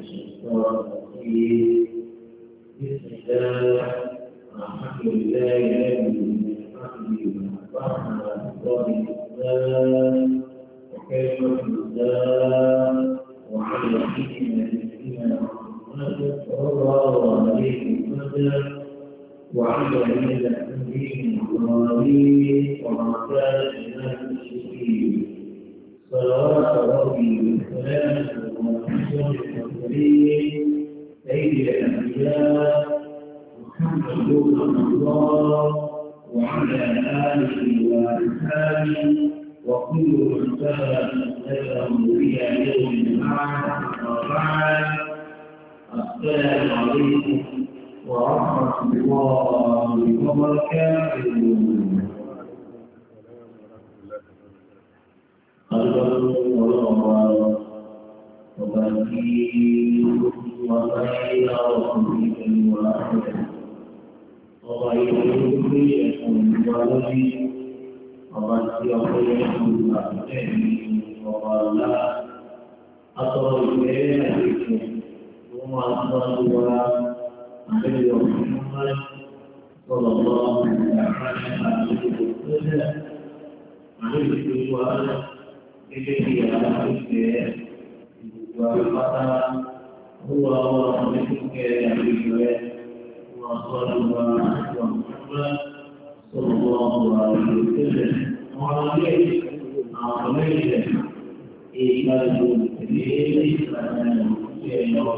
الشيطان الرجيم بسم الله الحمد لله الذي من حمده ونفعنا بفضل الإسلام وكلمة الإسلام وعلى دين نبينا محمد صلى الله عليه وسلم وعلى ملة دين إبراهيم وما كان من المشركين صلوات ربي وسلامه وأشرف المرسلين سيد الأنبياء محمد رسول الله وعلى آله وأصحابه وكل من تبع سنته إلى يوم البعث وبعد السلام عليكم ورحمة الله وبركاته. Allah membagi wakil Allah Allah itu yang membagi Allah siapa yang membagi Allah atau yang rumah dua Nabi Muhammad sallallahu alaihi wasallam Nabi itu ini dia dua kata Allah memiliki yang dua Muhammad sallallahu alaihi wasallam orang ini ibadah ini yang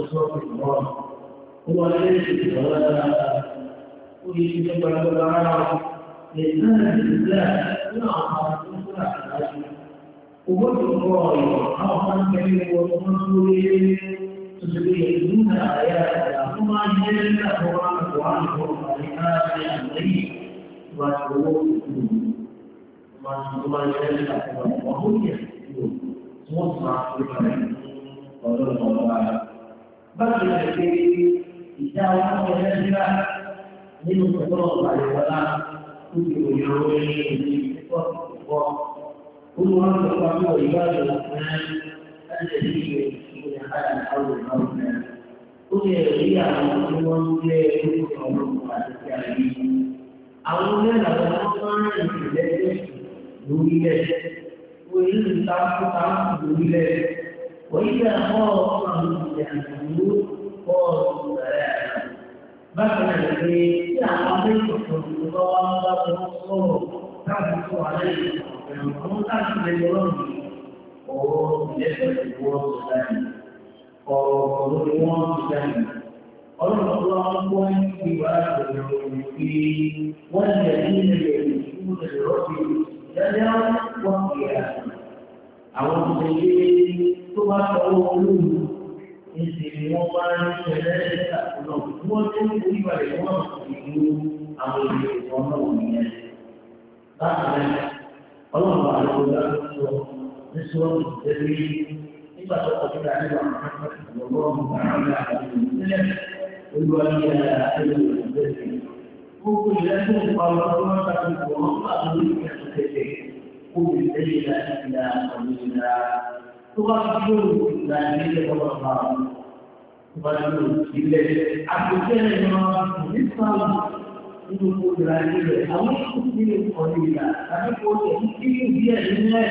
Allah لله نعم نصرة وبالقرآن أو من كلمة ومسؤولين تسبيحون آياتنا وما يجب القرآن والآيات الغيب والقلوب وما يجب القرآن وهم يحسنون مصنع بالقرآن قال الله بقي في إجابة الأجابة من الله عليه وسلم كل يوم كل واحد يقول عباد الرحمن الذي يمشون على الارض هونا كل يريع المؤمنون يقولون على الكافرين أولا لما في ذلك نوريه وإن تعرف نوريه وإذا خاطبهم الجاهلون قالوا سلاما مثلا في عقيدة الله والرسول تعرف عليه àwọn káàkiri lè lọ́rùn ọ̀rọ̀ ìlẹ́sẹ̀ tí wọ́n ti dáyé ọ̀rọ̀ lórí wọ́n ti dáyé ọlọ́run tó wá ń gbọ́ ní ìwà àgbẹ̀rẹ̀ òní pé wọ́n lè ní ilẹ̀ ìṣúná lè rọ́bì dáadáa wọ́n fi àwọn ìṣẹ̀lẹ̀ tó bá tọwọ́ olóòlù ìṣèlú wọn bá ń ṣẹlẹ̀ ìṣàkóso wọ́n tó ń borí balẹ̀ wọ́n ti lu àwọn ìṣẹ̀lẹ̀ ìṣọ̀nà òmìnira bákan náà ọlọ́run wà lọ́wọ́ lọ́wọ́ ní sọ́ọ̀tù tẹ́lẹ̀ nígbà tó kọjú láti wà lọ́wọ́ àwọn àgbẹ̀ olúwarí ayélujára gbogbo ìrẹsì ìpamọ́ tó wọ́n tàbí wọ́n bá lórí ìrẹsì tẹ̀lé kó lè tẹ̀lé láti ìlà ọ̀nìyàn tó bá ti yóò ìlà ilé ọlọ́run bá tó bá yóò ilé àgbẹ̀jẹ́ ìrìnà ní sáà nínú gbogbo ìlànà rẹ̀ àwọn ìkùnkùn ọ̀nà ìlà tàbí kò tẹ̀ ní kí ní bí ẹ̀ nílẹ̀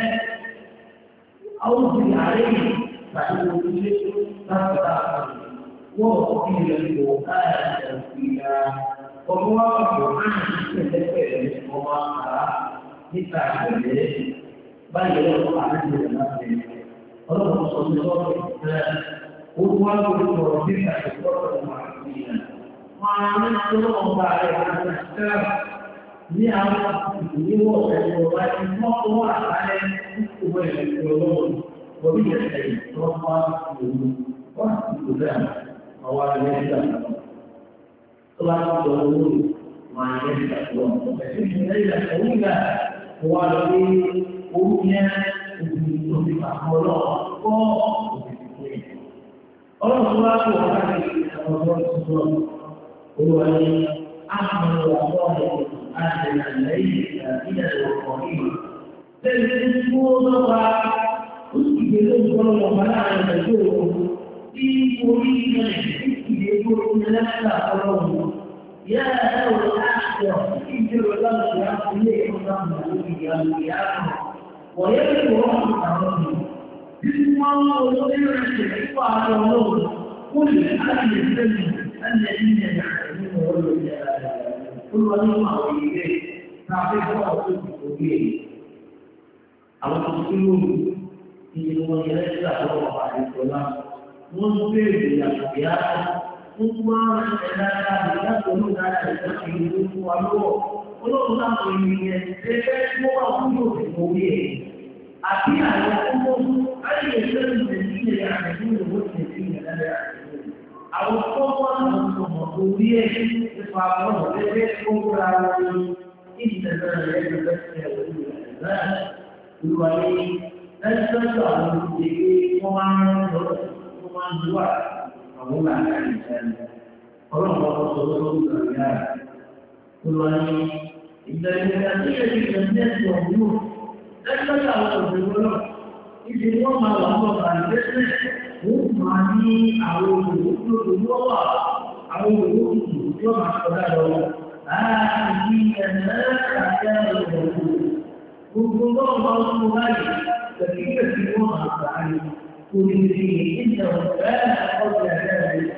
àwọn òbí ààrẹ yìí tàbí gbogbo ilé láti ta wọ́n kọ́ kí ilẹ̀ ìbò káyà ìlà ọmọ wa kò náà ní pẹ̀lẹ́pẹ̀lẹ́ ọmọ àkàrà níta ìpẹ̀lẹ́ báyìí lọ́wọ́ àti ìrẹ̀ láti ọlọ́run sọ ní ọ̀rọ̀ ìfẹ́ ó wá lórí ọ̀rọ̀ nípa ìfọ́tọ̀ ọmọ àti ìlànà máa ń tó ọba rẹ̀ láti ṣẹ́ ní àwọn ìwọ̀ ẹ̀rọ ọba tí wọ́n tó wà lálẹ́ ìwọ̀ ẹ̀rọ ọlọ́run lórí ẹ̀sẹ̀ tó wá ìlú wọ́n ti kò bẹ́ẹ̀ àwọn ará ẹ̀dá tó bá ti sọ owó máa ń ẹ̀dá tó wọ́n ẹ̀sìn ìṣẹ̀lẹ̀ ìlànà ìgbà wà lórí owó yẹn òbí tó fi pàpọ̀ ọlọ́run kọ́ òbí ọlọ́run wá kó ọ̀gá ọ̀gá ọ̀gá هو أحمد وصالح أهل الليل إلى الوقائم فالموضوع يقول ومنع الجوع في مريد يقول إن نفسه قرون يا لو الأحسن يجر الله يعطيه رحمه في القيامة ويجب رحمة ربه ثم الله يرسل على الله كل أهل السلم الذين يعلمون كل ولي عليه تعرفوا به أو تقولون إن هو يلزم الله عليه السلام منذ الأنبياء ثم لا يقولون لا يستحيلون ولو ولو لم يكن به أبي عليكم أي الذين يعلمون والذين لا يعلمون àwọn tó wọ́n ń sọ̀rọ̀ orí ẹ̀ nípa àwọn ọ̀rẹ́dẹ́ tó ń ra wọn ìṣẹ̀lẹ̀ rẹ̀ lọ́sẹ̀ orí rẹ̀ náà olùwà ní ẹ̀sọ́jọ́ àwọn olùdíje wọ́n máa ń lọ wọ́n máa ń wà àwọn làǹkà ìṣẹ̀lẹ̀ ọlọ́run ọkọ̀ sọ̀rọ̀ lórí ìgbàlá olùwà ní ìgbàlẹ̀ àti ìṣẹ̀lẹ̀ ọ̀hún ẹ̀sọ́jọ́ àwọn òṣèlú náà ìṣe wọ́n máa wà lọ́wọ́ àìsẹ́sẹ̀ wọ́n máa ní àwọn olùdókòwò wà àwọn olùdókòwò tí wọ́n máa sọ̀rọ̀ lọ́wọ́ láàárín ẹ̀nà àti ẹ̀rọ gbogbo náà máa ń mú báyìí pẹ̀lú ìgbésí wọ́n máa gbà á ní oríire ìṣẹ̀ ọ̀fẹ́ ọ̀gbìn àtẹ̀rẹ̀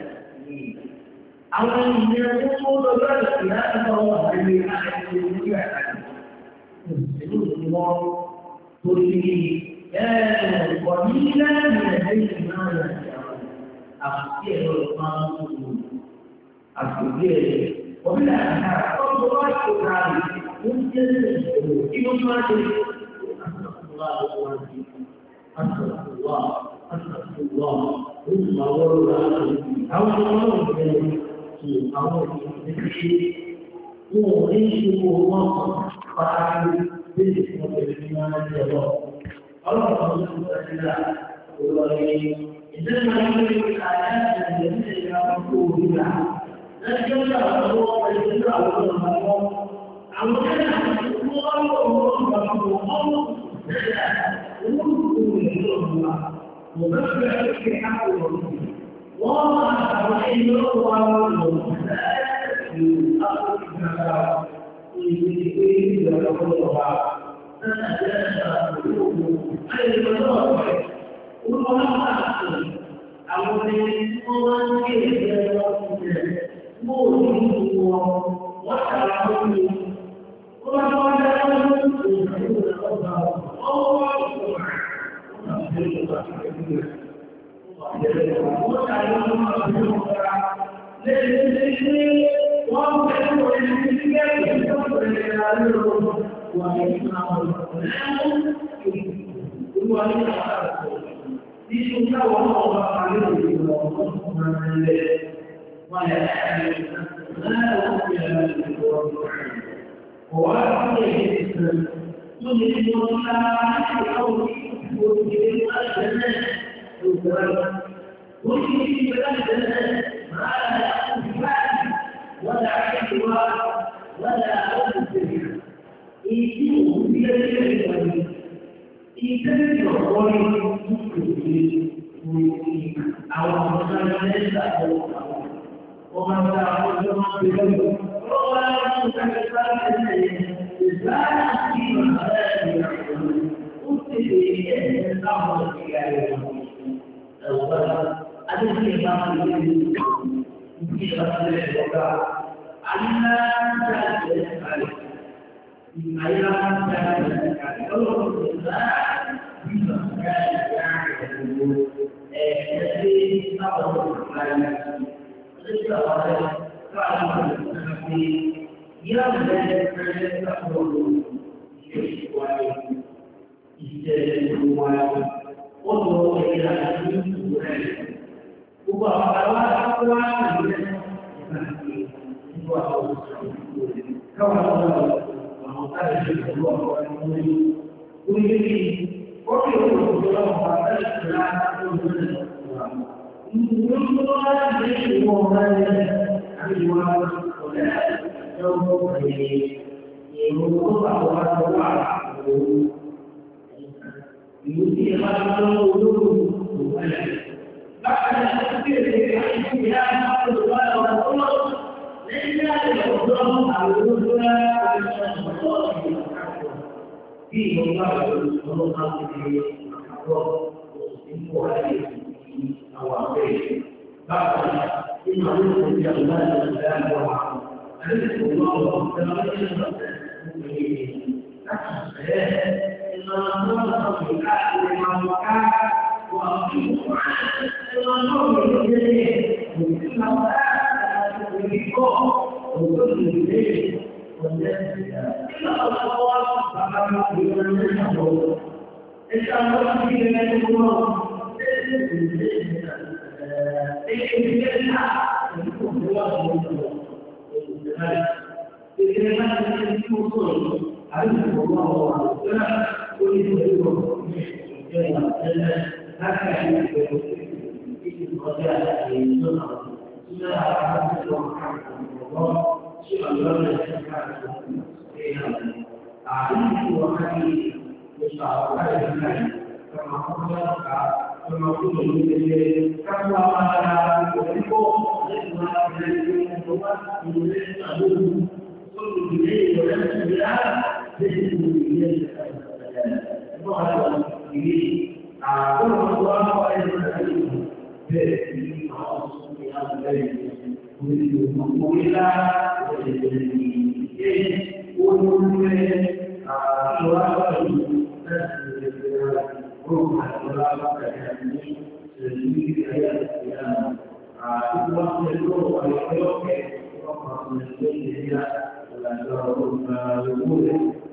àwọn ènìyàn tó kó lọ́jọ́ àti láti bá wọn àgbẹ̀ àti ìlú àtàkì òṣèlú ni wọ́n torí وقليلا من الليل ما يهجعون أخير القانون أخير وبالأنهار الله تعالى كنت ibu mati. Astagfirullah, astagfirullah. Allahumma awal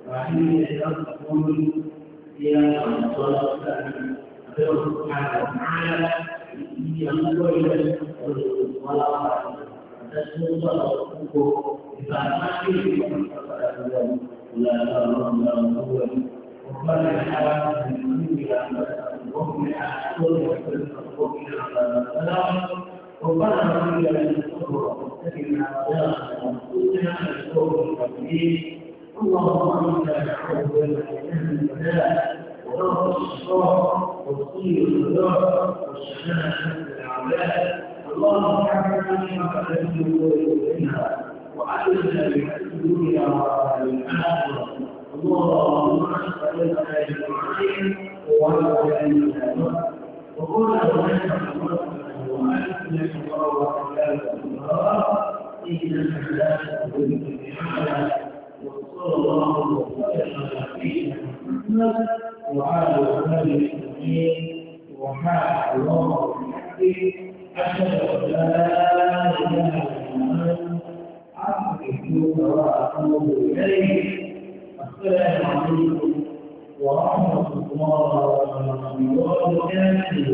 وعليه يقول يا الله سبحانه وتعالى يقول ولا تسمع الحقوق إذا ما في ولا تقول وقال الحياة من كل وهم يحصلون وهم يعلمون وقال من الصبر واتقنا وانفسنا الصبر والدين اللهم انت نعوذ بك من البلاء ورب الشقاء والطير الغدار والشماتة الاعداء اللهم حفظنا بما تحبه ويحبنا وعلمنا بحسب الدنيا والاخره اللهم اسالك اجمعين وعلى اله وقل أولئك وأنزل الله وحلاله الله إنك لا تقبل بحاله وصلى الله وسلم على سيدنا محمد وعلى آله المسلمين وحال الله بحقه أشهد أن لا إله إلا أنت أستغفرك وأتوب إليك السلام عليكم ورحمة الله وبركاته